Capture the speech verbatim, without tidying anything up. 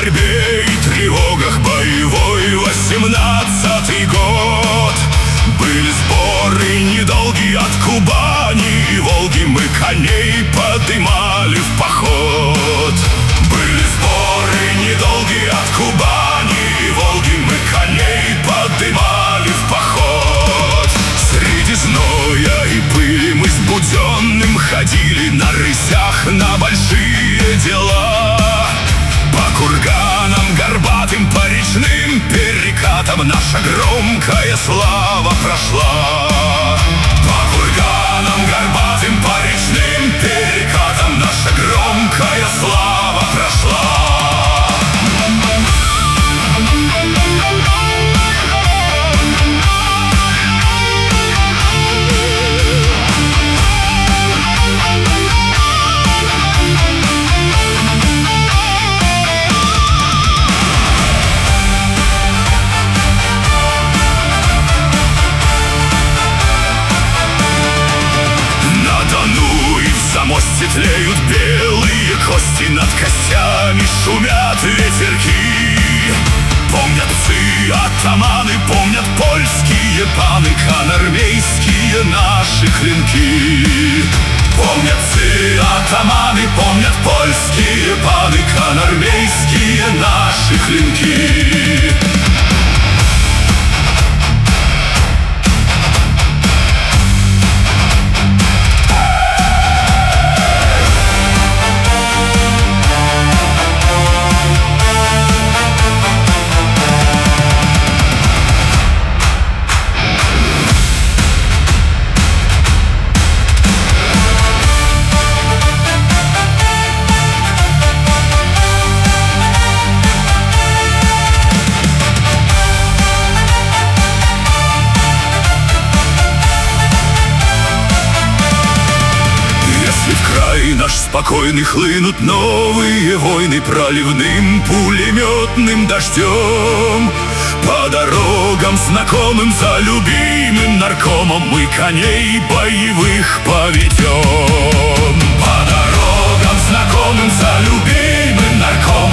борьбе и тревогах боевой восемнадцатый год. Были сборы недолгие от Кубани и Волги, мы коней подымали в поход. Были сборы недолгие от Кубани и Волги, мы коней подымали в поход. Среди зноя и пыли мы с Буденным ходили на рысях на большие дела. По курганам горбатым, по речным перекатам наша громкая слава прошла. По курганам горбатым, по речным перекатам наша громкая слава прошла. Замосте тлеют белые кости, над костями шумят ветерки. Помнят псы, атаманы, помнят польские паны, конармейские наши клинки. Помнят псы, атаманы, помнят польские паны, конармейские наши клинки. Наш спокойный хлынут новые войны проливным пулеметным дождем. По дорогам знакомым за любимым наркомом мы коней боевых поведем. По дорогам знакомым за любимым наркомом